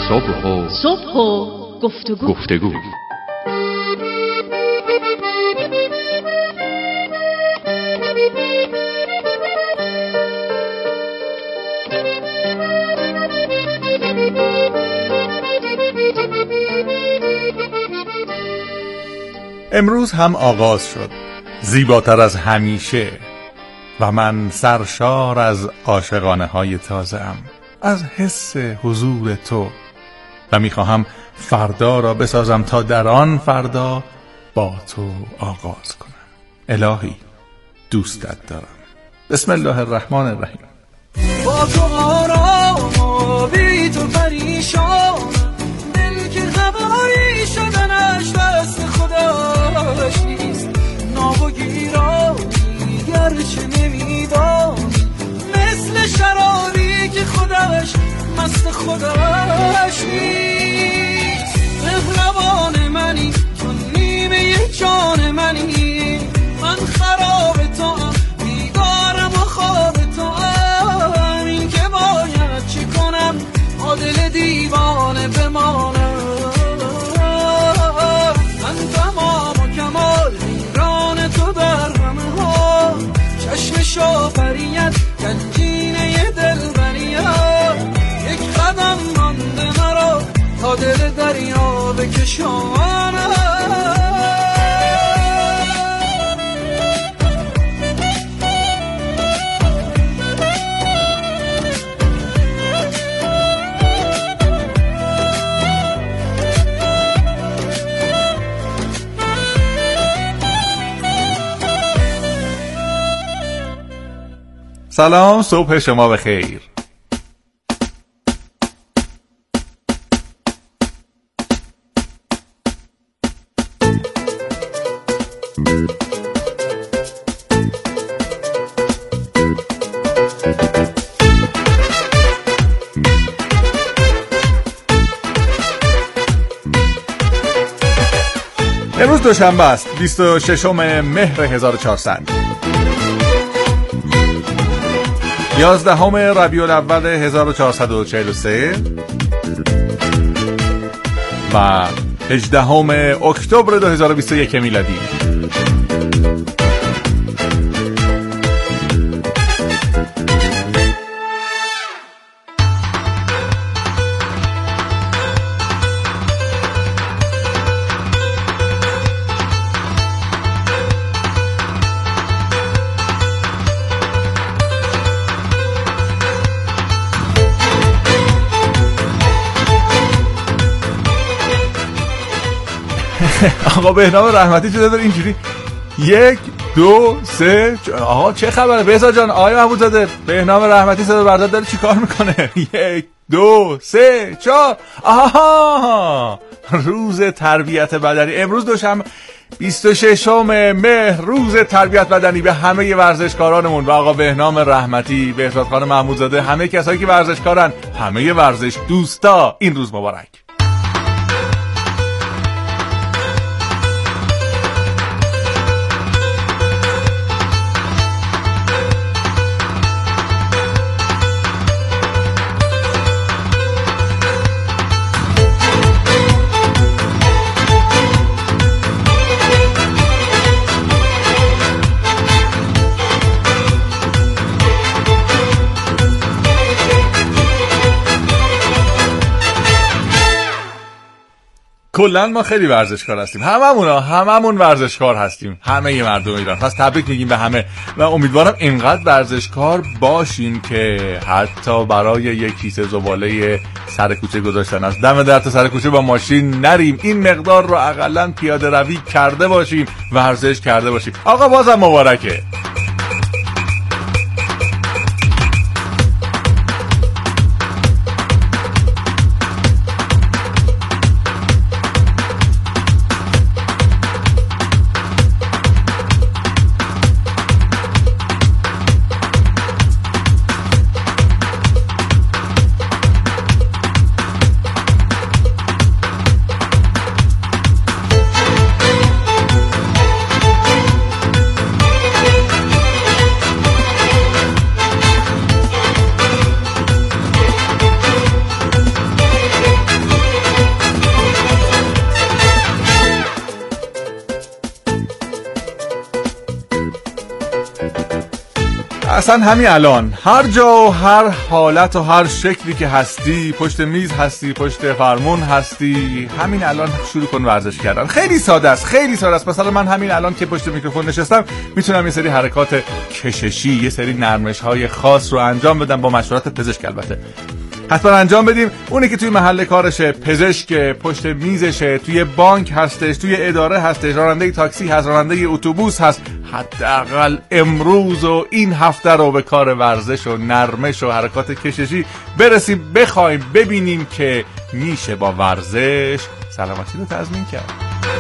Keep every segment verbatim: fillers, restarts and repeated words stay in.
صبح و صبح و گفتگو گفتگو امروز هم آغاز شد، زیباتر از همیشه، و من سرشار از عاشقانه های تازه ام، از حس حضور تو، و میخواهم فردا را بسازم تا در آن فردا با تو آغاز کنم. الهی دوستت دارم. بسم الله الرحمن الرحیم. با تو آرام و بی تو پریشان، دل که خبری شدنش دست خداش نیست. ناب و گیرانی گرچه نمیدانی، مثل شرابی که خودش مست خودش نیست. پهلوان منی تو، نیمه جان منی، من خراب تو ام، بیگارم و خواب تو ام. این که باید چی کنم با دل دیوانه بمانم. من تمام و کمال ویران تو در همه ها، چشم شافریت گنجینه دلبریت. یک قدم مانده مرا تا دل دریا بکشانم. سلام، صبح شما بخیر. امروز دوشنبه است، بیست و ششم مهر هزار و چهارصد، یازدهم ربیع الاول هزار و چهارصد و چهل و سه و هجدهم اکتبر دو هزار و بیست و یک میلادی. آقا بهنام رحمتی چه داره اینجوری یک دو سه چ... آقا چه خبره بهزاد جان؟ آقای محمودزاده، بهنام رحمتی صدا بردار داره چی کار میکنه؟ یک دو سه چهار. آها، روز تربیت بدنی. امروز دوشنبه بیست و ششم مهر، روز تربیت بدنی. به همه ورزشکارانمون و آقا بهنام رحمتی، بهزاد خان محمودزاده، همه کسایی که ورزشکارن، همه ورزش دوستا، این روز مبارک. کلن ما خیلی ورزشکار هستیم، هممون ها هممون ورزشکار هستیم، همه مردم ایران. پس تبریک میگیم به همه و امیدوارم اینقدر ورزشکار باشین که حتی برای یک کیسه زباله سر کوچه گذاشتن از دم در تا سر کوچه با ماشین نریم، این مقدار رو حداقل پیاده روی کرده باشیم، ورزش کرده باشیم. آقا بازم مبارکه. اصلا همین الان هر جا و هر حالت و هر شکلی که هستی، پشت میز هستی، پشت فرمون هستی، همین الان شروع کن ورزش کردن. خیلی ساده است، خیلی ساده است. مثلا من همین الان که پشت میکروفون نشستم میتونم یه سری حرکات کششی، یه سری نرمش های خاص رو انجام بدم با مشورت پزشک. البته حتما انجام بدیم. اونی که توی محل کارشه، پزشک، پشت میزشه، توی بانک هستش، توی اداره هستش، راننده تاکسی هست، راننده اتوبوس هست، حداقل امروز و این هفته رو به کار ورزش و نرمش و حرکات کششی برسیم، بخوایم ببینیم که میشه با ورزش سلامتی رو تضمین کرد.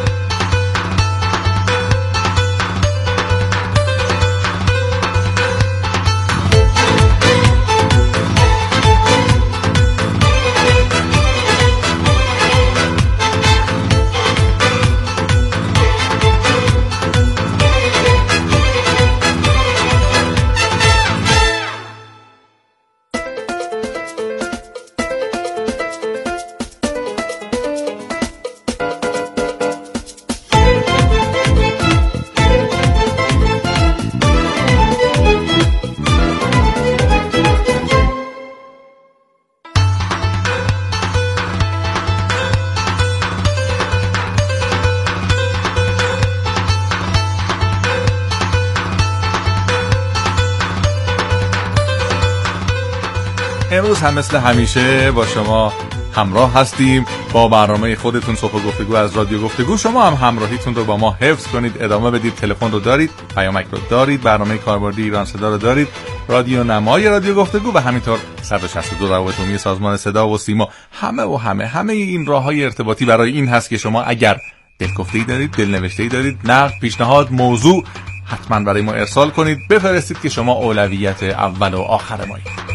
امروز هم مثل همیشه با شما همراه هستیم با برنامه خودتون صبح گفتگو از رادیو گفتگو. شما هم همراهیتون رو با ما حفظ کنید، ادامه بدید. تلفن رو دارید، پیامک رو دارید، برنامه کاربردی ایران صدا رو دارید، رادیو نمای رادیو گفتگو و همینطور صد و شصت و دو روابط عمومی سازمان صدا و سیما. همه و همه همه این راههای ارتباطی برای این هست که شما اگر دلگفته‌ای دارید، دلنوشته‌ای دارید، نقد، پیشنهاد، موضوع، حتما برای ما ارسال کنید، بفرستید که شما اولویت اول و آخر مایید.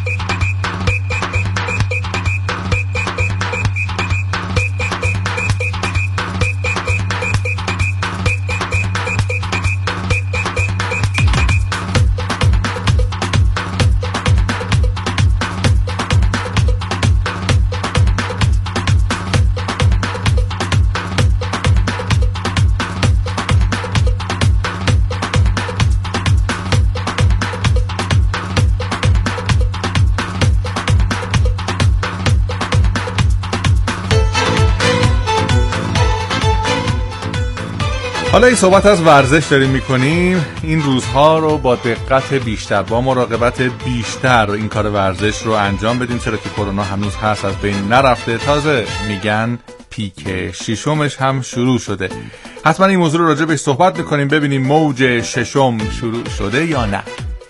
حالا این صحبت از ورزش داریم میکنیم. این روزها رو با دقت بیشتر، با مراقبت بیشتر این کار ورزش رو انجام بدیم، چرا که کرونا هنوز هست، از بین نرفته. تازه میگن پیک ششمش هم شروع شده. حتما این موضوع رو راجع بهش صحبت میکنیم، ببینیم موج ششم شروع شده یا نه.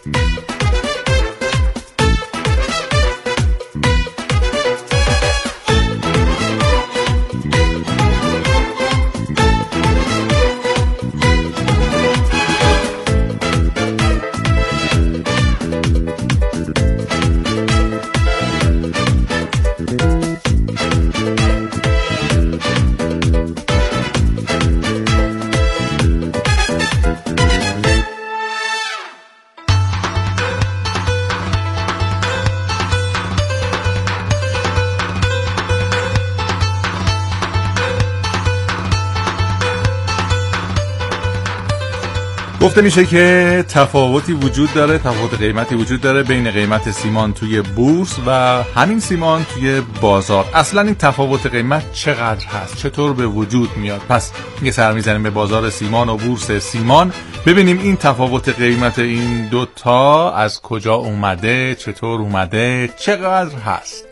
گفته میشه که تفاوتی وجود داره، تفاوت قیمتی وجود داره بین قیمت سیمان توی بورس و همین سیمان توی بازار. اصلا این تفاوت قیمت چقدر هست، چطور به وجود میاد؟ پس یه سر میزنیم به بازار سیمان و بورس سیمان، ببینیم این تفاوت قیمت این دوتا از کجا اومده، چطور اومده، چقدر هست.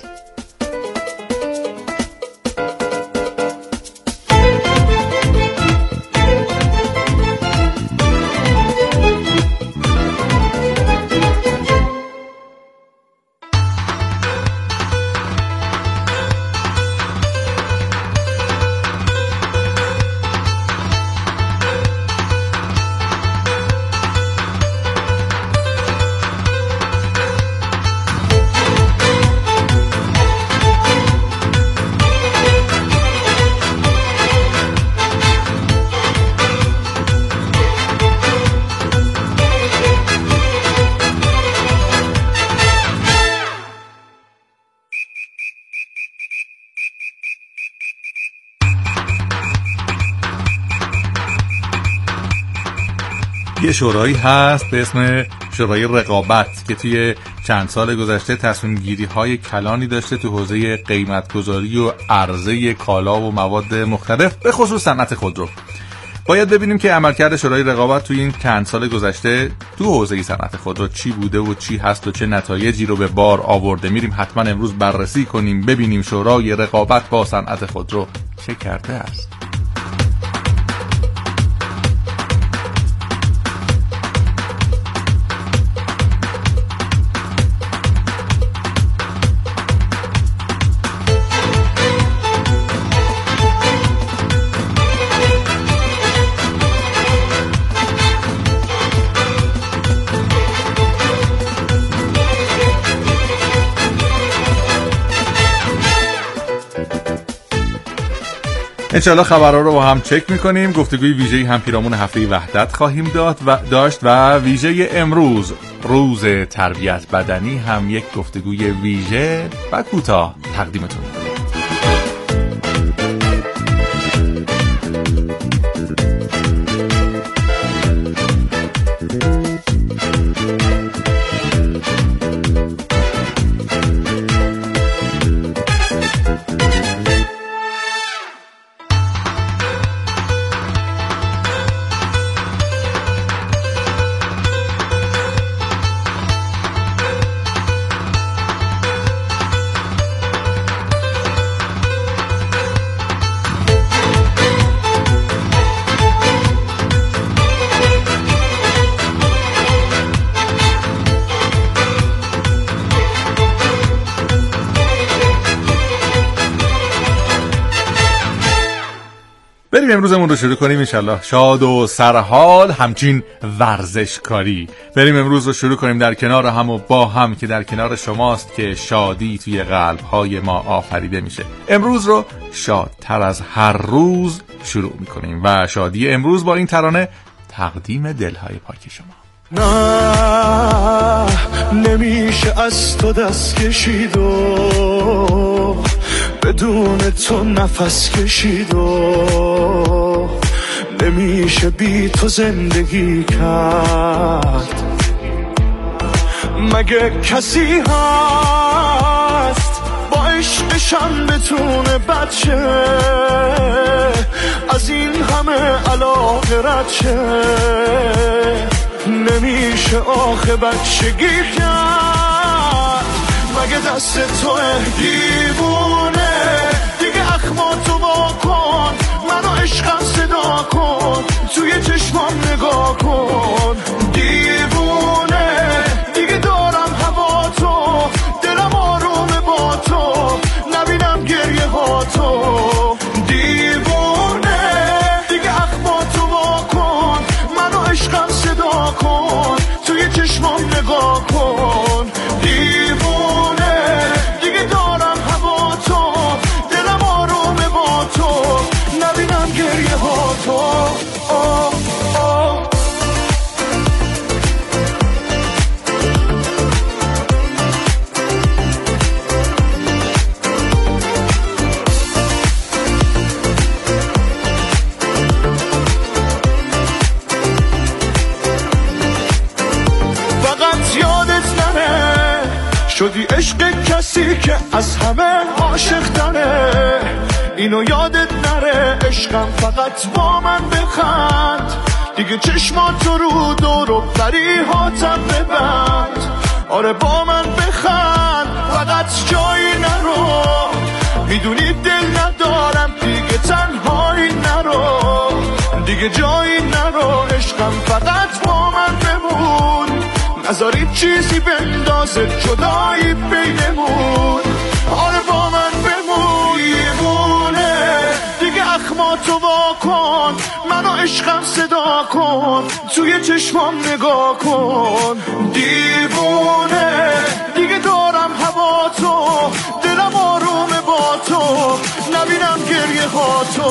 یه شورایی هست به اسم شورای رقابت که توی چند سال گذشته تصمیم گیری های کلانی داشته تو حوزه قیمت گذاری و عرضه کالا و مواد مختلف به خصوص صنعت خودرو. باید ببینیم که عملکرد شورای رقابت توی این چند سال گذشته تو حوزه صنعت خودرو چی بوده و چی هست و چه نتایجی رو به بار آورده. میریم حتما امروز بررسی کنیم، ببینیم شورای رقابت با صنعت خودرو چه کرده است. انشالله خبرها رو با هم چک میکنیم. گفتگوی ویژه‌ای هم پیرامون هفته وحدت خواهیم داد و داشت و ویژه امروز روز تربیت بدنی هم یک گفتگوی ویژه و کوتاه تقدیمتون می‌کنیم. بریم امروزمون رو شروع کنیم انشالله شاد و سرحال همچین ورزشکاری. بریم امروز رو شروع کنیم در کنار هم و با هم که در کنار شماست که شادی توی قلب‌های ما آفریده میشه. امروز رو شادتر از هر روز شروع میکنیم و شادی امروز با این ترانه تقدیم دلهای پاک شما. نه نمیشه از تو دست کشید و بدون تو نفس کشید و نمیشه بی تو زندگی کرد. مگه کسی هست با عشقشم بتونه بچه از این همه علاقه رد شه؟ نمیشه آخه بچگی کرد. مگه دست توه دیوونه دیگه اخماتو وا کن، منو عشقم صدا کن، توی چشمام نگاه کن. دیوونه دیگه دارم هوا تو، دلم آرومه با تو، نبینم گریه ها تو. دیوونه دیگه اخماتو وا کن، منو عشقم صدا کن، توی چشمام نگاه کن. دیوونه دیگه دارم هوا تو، دلم آرومه با تو، نبینم گریه ها تو. آه آه. فقط یادت نره شدی عشق کسی که از همه عاشق تره. اینو یادت نره عشقم فقط با من بخند، دیگه چشماتو رو دور و پریهاتم ببند. آره با من بخند فقط جایی نرو، میدونی دل ندارم دیگه تنهایی نرو، دیگه جایی نرو عشقم فقط با من بمون. نذاری چیزی بندازه جدایی بینمون. آره با من بمون. دیوونه دیگه اخماتو وا کن، منو عشقم صدا کن، توی چشمام نگاه کن. دیوونه دیگه دارم هوا تو، دلم آرومه با تو، نبینم گریه ها تو.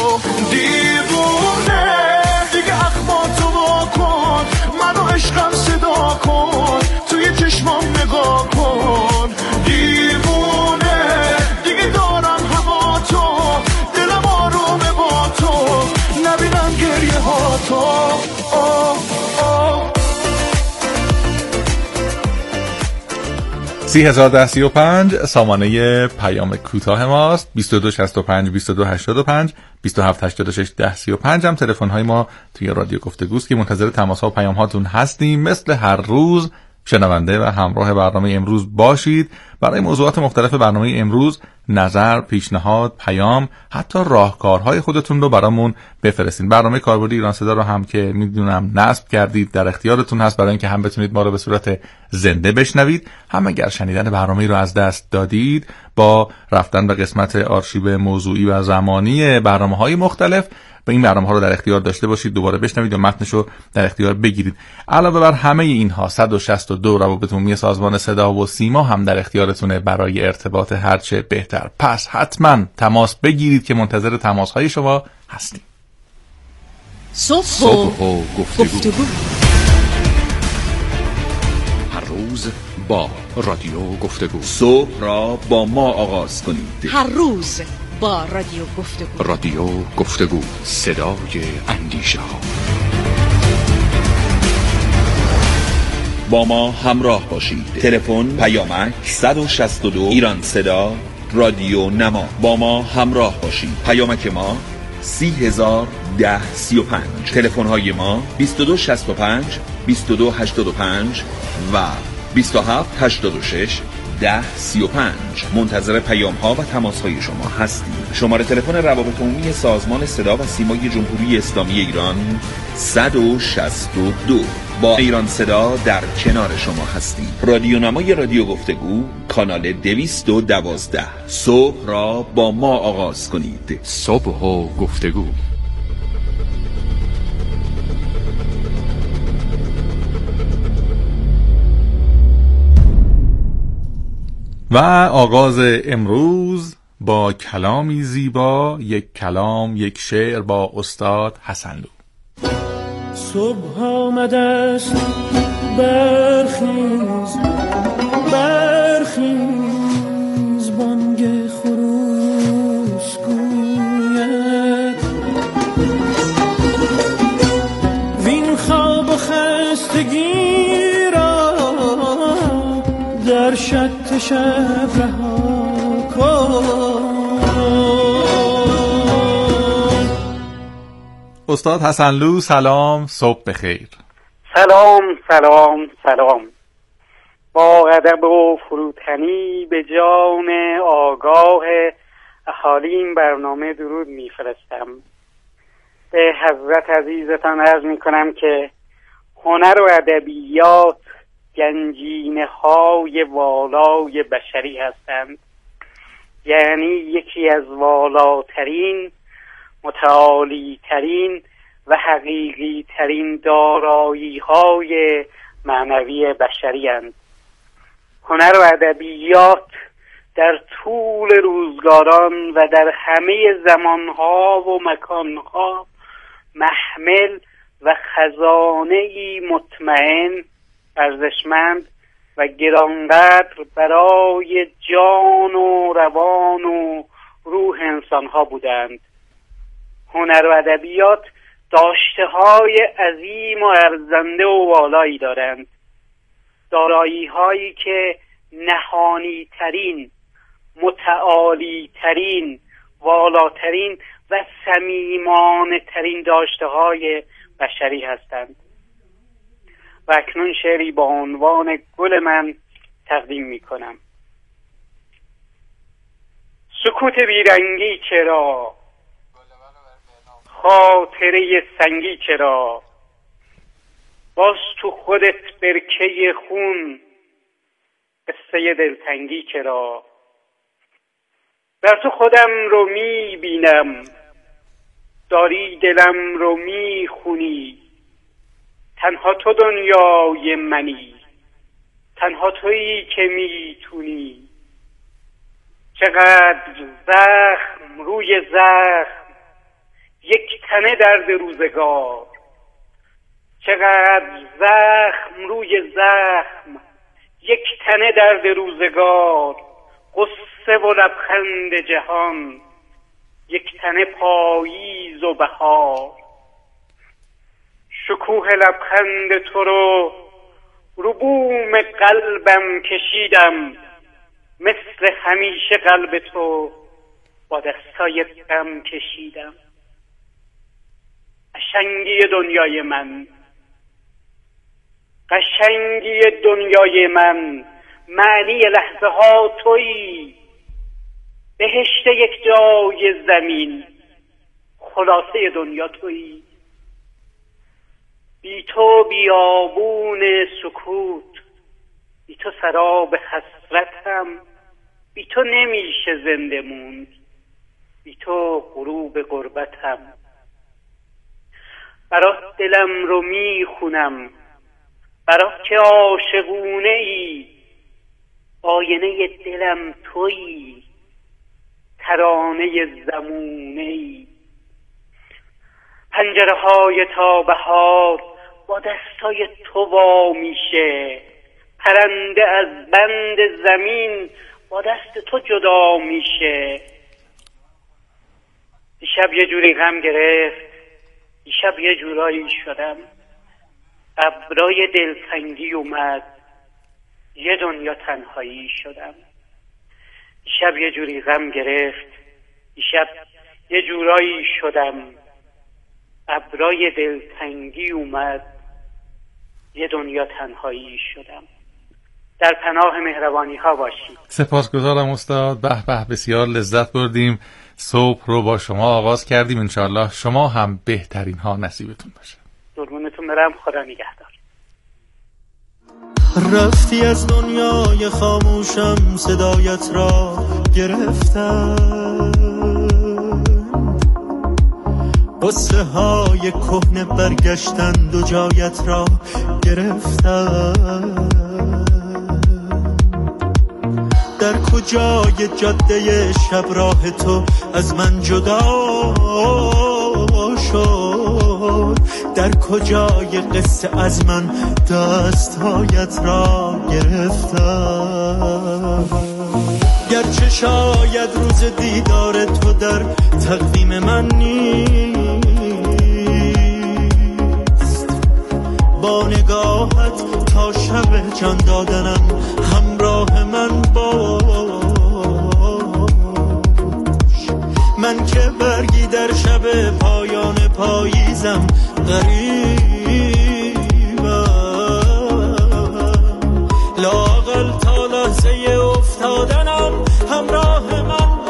دیوونه دیگه اخماتو وا کن، منو عشقم صدا کن، توی چشمام نگاه کن. دیوونه دیگه دارم هوا تو، دلم آرومه با تو، نبینم گریه ها تو. آه سی هزار ده سی و پنج سامانه پیام کوتاه ماست. بیست و دو شصت و پنج بیست و دو هشتاد و پنج بیست و هفت هشتاد و شش ده سی و پنج هم تلفن های ما توی رادیو گفتگوست که منتظر تماس ها و پیام هاتون هستیم. مثل هر روز شنونده و همراه برنامه امروز باشید. برای موضوعات مختلف برنامه امروز نظر، پیشنهاد، پیام، حتی راهکارهای خودتون رو برامون بفرستین. برنامه کاربردی ایران صدا رو هم که میدونم نصب کردید در اختیارتون هست، برای اینکه هم بتونید ما رو به صورت زنده بشنوید، هم اگر شنیدن برنامه رو از دست دادید با رفتن به قسمت آرشیو موضوعی و زمانی برنامه‌های مختلف به این برنامه ها رو در اختیار داشته باشید، دوباره بشنوید و متنش رو در اختیار بگیرید. علاوه بر همه اینها صد و شصت و دو روابط عمومی سازمان صدا و سیما هم در اختیارتونه برای ارتباط هرچه بهتر. پس حتما تماس بگیرید که منتظر تماس های شما هستیم. صبح و گفتگو. هر روز با رادیو گفتگو. صبح را با ما آغاز کنید. هر روز با رادیو گفتگو. رادیو گفتگو، صدای اندیشه ها. با ما همراه باشید. تلفن پیامک صد و شصت و دو ایران صدا رادیو نما. با ما همراه باشید. پیامک ما سی هزار ده سی و پنج. تلفن های ما بیست و دو شصت و پنج بیست و دو هشتاد و پنج و بیست و هفت هشتاد و شش ده سی و پنج. منتظر پیام ها و تماس های شما هستیم. شماره تلفن روابط عمومی سازمان صدا و سیمای جمهوری اسلامی ایران صد و شصت و دو. با ایران صدا در کنار شما هستیم. رادیو نمای رادیو گفتگو، کانال دویست و دوازده. صبح را با ما آغاز کنید. صبح و گفتگو. و آغاز امروز با کلامی زیبا، یک کلام یک شعر با استاد حسنلو. صبح آمده است، برخیز برخیز، بانگ خروس گوید وین خواب و خستگی را در شط شب رها کن. استاد حسنلو سلام، صبح بخیر. سلام سلام سلام. با ادب و فروتنی به جان آگاه اهالی این برنامه درود میفرستم. به حضرت عزیزتان عرض میکنم که هنر و ادبیات گنجینه های والای بشری هستند، یعنی یکی از والاترین، متعالی ترین و حقیقی ترین دارایی های معنوی بشری هستند. هنر و ادبیات در طول روزگاران و در همه زمانها و مکانها محمل و خزانه‌ای مطمئن، ارزشمند و گرانقدر برای جان و روان و روح انسانها بودند. هنر و ادبیات داشته‌های عظیم و ارزنده و والایی دارند، دارایی‌هایی که نهانی ترین، متعالی ترین، والاترین و صمیمانه ترین داشته‌های بشری هستند. و اکنون شعری با عنوان گل من تقدیم می کنم. سکوت بیرنگی چرا، خاطره سنگی چرا، باز تو خودت برکه خون، قصه دلتنگی چرا. در تو خودم رو می بینم، داری دلم رو می خونی، تنها تو دنیای منی، تنها تویی که میتونی. چقدر زخم روی زخم، یک تنه درد روزگار. چقدر زخم روی زخم، یک تنه درد روزگار. قصه و لبخند جهان، یک تنه پاییز و بهار. شکوه لبخند تو رو رو بوم قلبم کشیدم، مثل همیشه قلب تو با دستای غم کشیدم. قشنگی دنیای من، قشنگی دنیای من، معنی لحظه ها تویی، بهشت یک جای زمین، خلاصه دنیا تویی. بی تو بیابون سکوت، بی تو سراب حسرتم، بی تو نمیشه زنده موند، بی تو غروب غربتم. برات دلم رو میخونم، برات که عاشقونه ای، آینه دلم تویی، ترانه زمونه ای. پنجره های تا بهار با دستای تو وا میشه، پرنده از بند زمین با دست تو جدا میشه. دیشب یه جوری غم گرفت، دیشب یه جورایی شدم، ابرای دلتنگی اومد، یه دنیا تنهایی شدم. دیشب یه جوری غم گرفت، دیشب یه جورایی شدم، ابرای دلتنگی اومد، یه دنیا تنهایی شدم. در پناه مهربانی ها باشید. سپاسگزارم استاد. به به، بسیار لذت بردیم. صبح رو با شما آغاز کردیم، انشالله شما هم بهترین ها نصیبتون باشه. قربونتون برم، خدا نگهدار. رفتی از دنیای خاموشم، صدایت را گرفتم، قصه های کهنه برگشتند و جایت را گرفتم. در کجای جاده شب راه تو از من جدا شد، در کجای قصه از من دستهایت را گرفتم. گرچه شاید روز دیدار تو در تقویم من نیست، با نگاهت تا شب جان دادنم همراه من باش. من که برگی در شب پایان پاییزم غریبم، لااقل تا لحظه افتادنم همراه من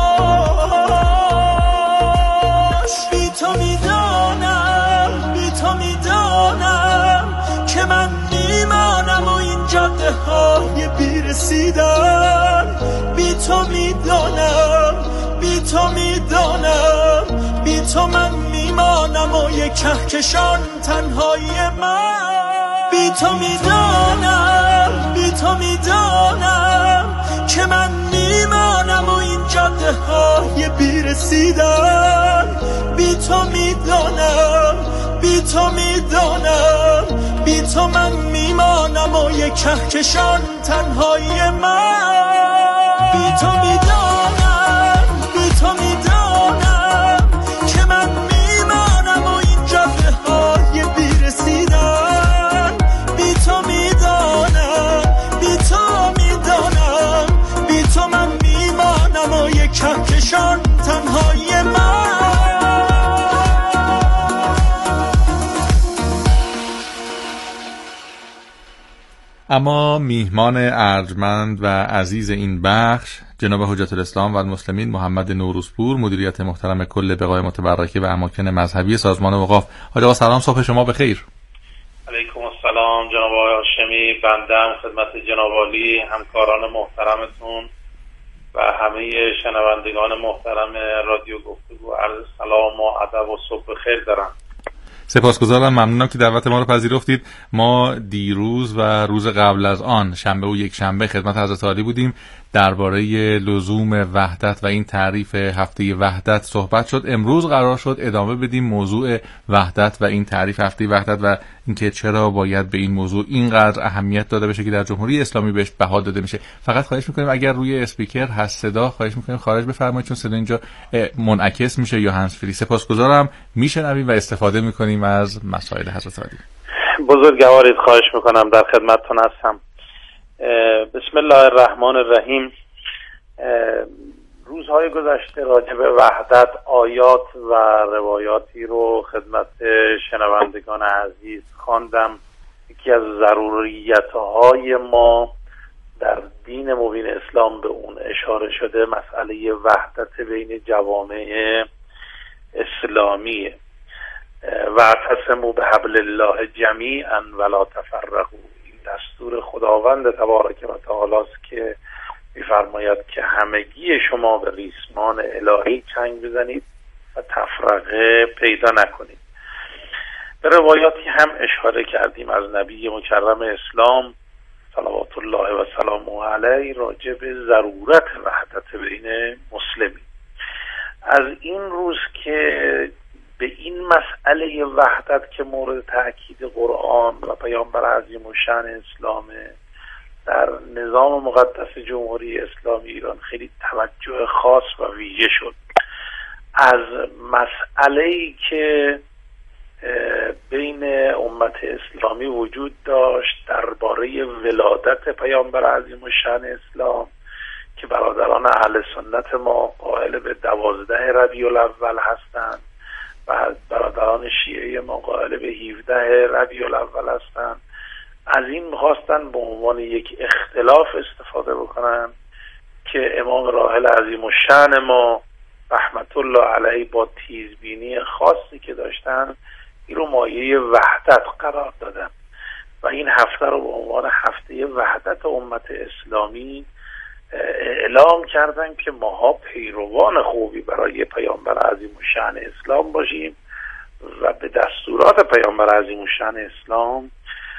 باش. بی تو میدانم، بی تو میدانم که من میمانم و این جاده های بیرسیدن. بی تو میدانم، بی تو میدانم، بی تو من میمانم و یک کهکشان تنهایی من. بی تو میدانم، بی تو میدانم که من میمانم و این جاده های بیرسیدن. بی تو میدانم، بی تو میدانم، بی تو من میمانم و یک کهکشان تنهایی من. بی تو میدانم، بی تو میدانم که من میمانم و این جاده های بیرسیدن. بی تو میدانم، بی تو میدانم، بی تو من میمانم و یک کهکشان تنهایی من. اما میهمان ارجمند و عزیز این بخش جناب حجت الاسلام و المسلمین محمد نوروزپور، مدیریت محترم کل بقای متبرکه و اماکن مذهبی سازمان اوقاف. حاج آقا سلام، صبح شما بخیر. علیکم السلام جناب آقای هاشمی. بنده خدمت جناب عالی، همکاران محترمتون و همه شنوندگان محترم رادیو گفتگو عرض سلام و ادب و صبح بخیر دارم. سپاسگزارم، ممنونم که دعوت ما رو پذیرفتید. ما دیروز و روز قبل از آن شنبه و یک شنبه خدمت حضرت عالی بودیم، درباره لزوم وحدت و این تعریف هفته وحدت صحبت شد. امروز قرار شد ادامه بدیم موضوع وحدت و این تعریف هفته وحدت و اینکه چرا باید به این موضوع اینقدر اهمیت داده بشه که در جمهوری اسلامی بهش بها داده میشه. فقط خواهش میکنیم اگر روی اسپیکر هست صدا، خواهش میکنیم خارج بفرمایید چون صدا اینجا منعکس میشه یا هندز فری. سپاسگزارم، میشنویم و استفاده میکنیم از مسائل حضرت عالی. بزرگوارید، خواهش میکنم، در خدمتتون هستم. بسم الله الرحمن الرحیم. روزهای گذشته راجع به وحدت آیات و روایاتی رو خدمت شنوندگان عزیز خواندم. یکی از ضروریت‌های ما در دین مبین اسلام به اون اشاره شده، مسئله وحدت بین جوامع اسلامیه. واعتصموا بحبل الله جمیعا ولا تفرقوا. این دستور خداوند تبارک و تعالی است که می‌فرماید که همگی شما به ریسمان الهی چنگ بزنید و تفرقه پیدا نکنید. به روایاتی هم اشاره کردیم از نبی مکرم اسلام صلوات الله و سلامه علیه راجع به ضرورت وحدت بین مسلمین. از این روز که به این مسئله وحدت که مورد تأکید قرآن و پیامبر عظیم الشأن اسلامه در نظام مقدس جمهوری اسلامی ایران خیلی توجه خاص و ویژه شد. از مسئله‌ای که بین امت اسلامی وجود داشت درباره ولادت پیامبر عظیم الشأن اسلام که برادران اهل سنت ما قائل به دوازده ربیع الاول هستند و برادران شیعه ما قائل به هفده ربیع الاول هستند، از این می‌خواستن به عنوان یک اختلاف استفاده بکنن که امام راحل عظیم الشأن ما رحمت الله علیه با تیزبینی خاصی که داشتن این رو مایه وحدت قرار دادن و این هفته رو به عنوان هفته وحدت امت اسلامی اعلام کردن که ماها پیروان خوبی برای پیامبر عظیم الشأن اسلام باشیم و به دستورات پیامبر عظیم الشأن اسلام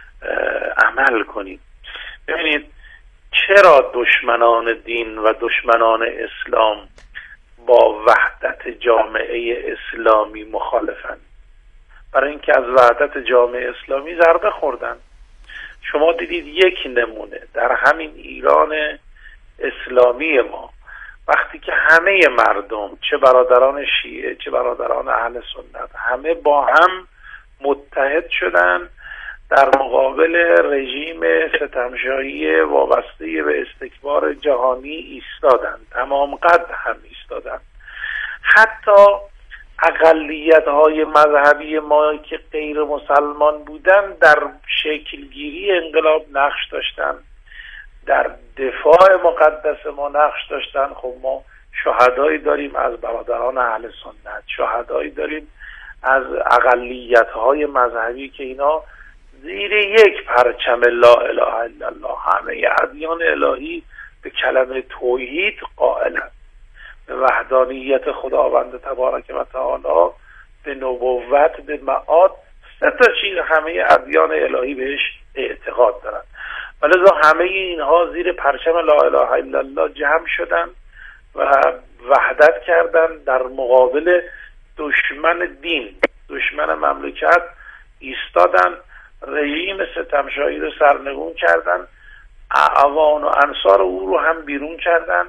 عمل کنیم. ببینید چرا دشمنان دین و دشمنان اسلام با وحدت جامعه اسلامی مخالفند؟ برای اینکه از وحدت جامعه اسلامی ضربه خوردن. شما دیدید یک نمونه در همین ایران اسلامی ما وقتی که همه مردم چه برادران شیعه چه برادران اهل سنت همه با هم متحد شدن در مقابل رژیم ستمشاهی وابسته به استکبار جهانی ایستادن، تمام قد هم ایستادن. حتی اقلیت‌های مذهبی ما که غیر مسلمان بودن در شکلگیری انقلاب نقش داشتن، در دفاع مقدس ما نقش داشتن. خب ما شهدایی داریم از برادران اهل سنت، شهدایی داریم از اقلیت‌های مذهبی که اینا زیر یک پرچم لا اله الا الله همه ادیان الهی به کلمه توحید قائلند، به وحدانیت خداوند تبارک و تعالی، به نبوت، به معاد. سه تا چیز همه ادیان الهی بهش اعتقاد دارن. ولذا همه اینها زیر پرچم لا اله الا الله جمع شدن و وحدت کردن در مقابل دشمن دین، دشمن مملکت ایستادن، رژیم ستمشاهی رو سرنگون کردن، اعوان و انصار او رو هم بیرون کردن،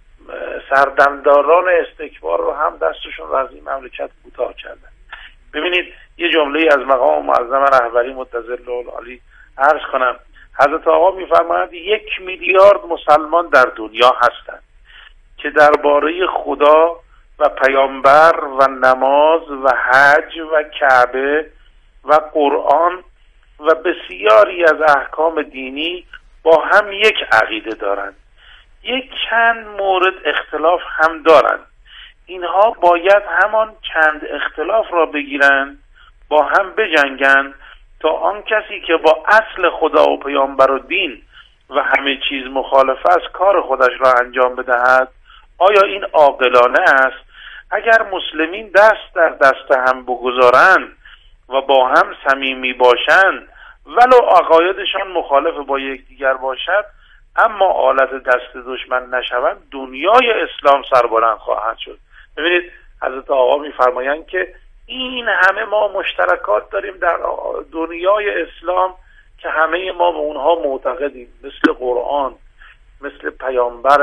سردمداران استکبار رو هم دستشون رو از این مملکت کوتاه کردن. ببینید یه جمله از مقام معظم رهبری متظل العالی عرض کنم. حضرت آقا میفرمایند یک میلیارد مسلمان در دنیا هستند که درباره خدا و پیامبر و نماز و حج و کعبه و قرآن و بسیاری از احکام دینی با هم یک عقیده دارند. یک چند مورد اختلاف هم دارند. اینها باید همان چند اختلاف را بگیرند، با هم بجنگند تا آن کسی که با اصل خدا و پیامبر و دین و همه چیز مخالف است کار خودش را انجام بدهد. آیا این عاقلانه است؟ اگر مسلمین دست در دست هم بگذارند و با هم صمیمی باشند ولو عقایدشان مخالف با یکدیگر باشد اما آلت دست دشمن نشوند، دنیای اسلام سربلند خواهد شد. ببینید حضرت آقا میفرمایند که این همه ما مشترکات داریم در دنیای اسلام که همه ما به اونها معتقدیم، مثل قرآن، مثل پیامبر